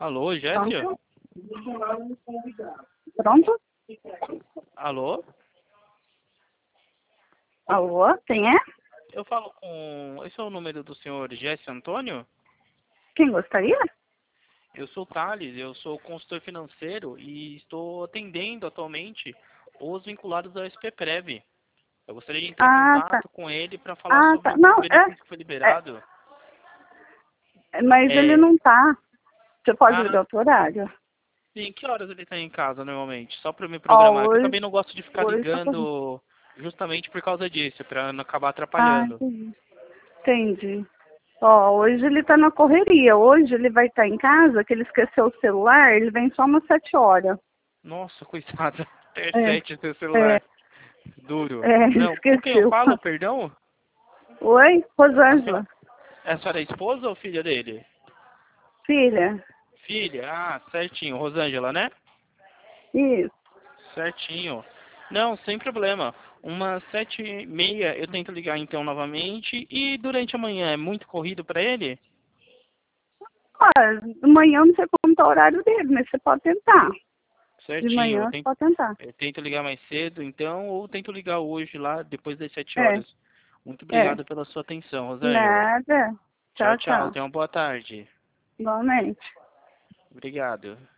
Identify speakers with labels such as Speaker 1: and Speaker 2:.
Speaker 1: Alô, Jéssica?
Speaker 2: Pronto? Pronto?
Speaker 1: Alô?
Speaker 2: Alô? Quem é?
Speaker 1: Eu falo com... Esse é o número do senhor Jesse Antônio?
Speaker 2: Quem gostaria?
Speaker 1: Eu sou o Thales, eu sou consultor financeiro e estou atendendo atualmente os vinculados ao SPPrev. Eu gostaria de entrar em
Speaker 2: Ah, tá.
Speaker 1: contato com ele para falar
Speaker 2: Ah,
Speaker 1: sobre
Speaker 2: tá.
Speaker 1: o
Speaker 2: Não,
Speaker 1: benefício que foi
Speaker 2: é,
Speaker 1: liberado.
Speaker 2: mas ele
Speaker 1: É...
Speaker 2: não tá. Você pode ligar
Speaker 1: Ah,
Speaker 2: outro horário?
Speaker 1: sim, que horas ele está em casa normalmente? Só para me
Speaker 2: Ó,
Speaker 1: programar, que eu também não gosto de ficar
Speaker 2: hoje tá corrido.
Speaker 1: ligando justamente por causa disso, para não acabar
Speaker 2: Ah,
Speaker 1: atrapalhando.
Speaker 2: entendi. Entendi. Ó, hoje ele tá na correria. Hoje ele vai estar em casa, que ele esqueceu o celular, ele vem só umas 7 horas.
Speaker 1: Nossa, coitado.
Speaker 2: É,
Speaker 1: T7 seu
Speaker 2: é,
Speaker 1: celular. Duro. Não, com quem eu
Speaker 2: esqueceu.
Speaker 1: falo, perdão?
Speaker 2: Oi,
Speaker 1: A senhora,
Speaker 2: Rosângela.
Speaker 1: a senhora é esposa ou filha dele?
Speaker 2: Filha.
Speaker 1: Filha, certinho. Rosângela, né?
Speaker 2: Isso.
Speaker 1: Certinho. Não, sem problema. Umas 7h30 eu tento ligar então novamente. E durante a manhã é muito corrido pra ele?
Speaker 2: Ah, de manhã eu não sei como tá o horário dele, mas você pode tentar. De
Speaker 1: Certinho.
Speaker 2: manhã você pode tentar.
Speaker 1: Eu tento ligar mais cedo, então, ou tento ligar hoje lá, depois das 7
Speaker 2: É,
Speaker 1: horas. Muito
Speaker 2: é.
Speaker 1: obrigado pela sua atenção, Rosângela.
Speaker 2: Nada.
Speaker 1: Tchau,
Speaker 2: Tchau,
Speaker 1: tchau.
Speaker 2: tchau.
Speaker 1: Tenha uma boa tarde.
Speaker 2: Igualmente.
Speaker 1: Obrigado.